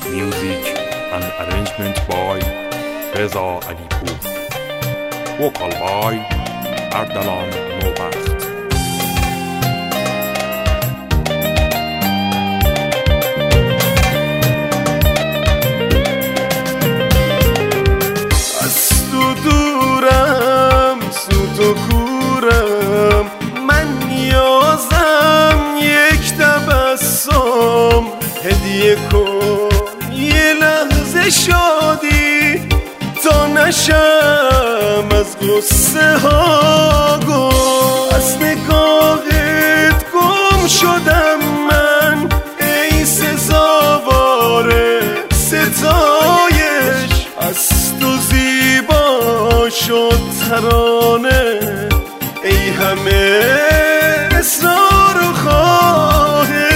Music and arrangement by Reza Alipour. Vocal by Ardalan Nobacht. از تو دورم سوت و کورم، من نیازم یک تبسم هدیه کن یه لحظه شادی تا نشم از غصه ها گم. از نگاهت گم شدم من ای سزاوار ستایش، از تو زیبا شد ترانه ای همه اصرار و خواهش.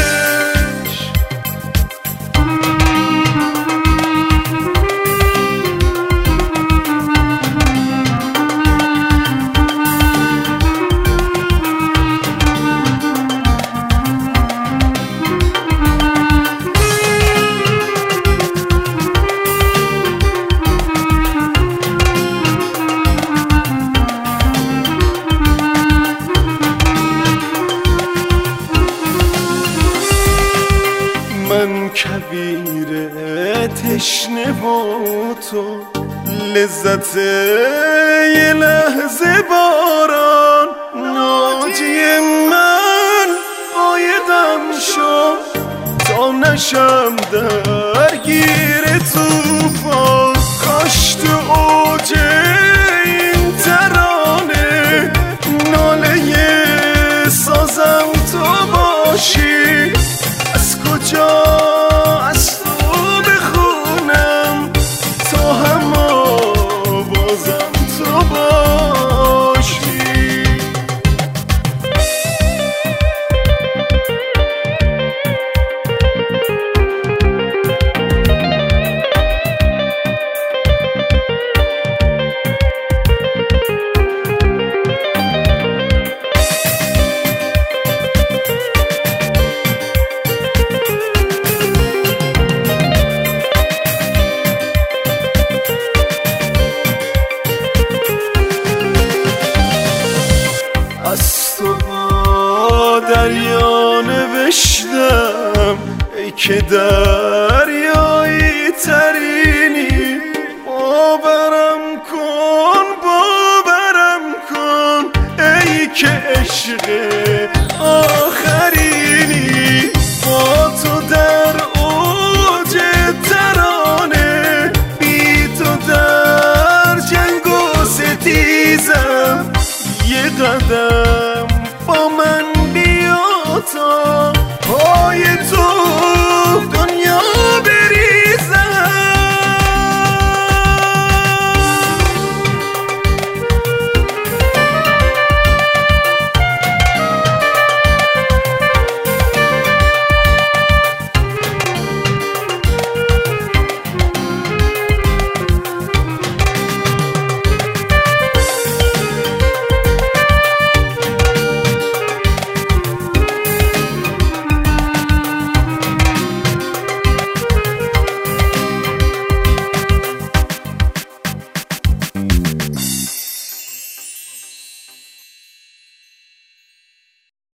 من کویر تشنه و تو لذت یه لحظه باران، ناجی من عایدم شو تا نشم درگیر توفان. کاش تو اوج این ترانه ناله سازم تو باشی. از کجا از تو بخونم تا هم بازم تو باشی. از تو با دریا نوشتم ای که دریایی ترینی. باورم کن ای که عشق آخرینی. با تو در اوج ترانه بی تو در جنگ و ستیزم. یه قدم با من بیا تا پای تو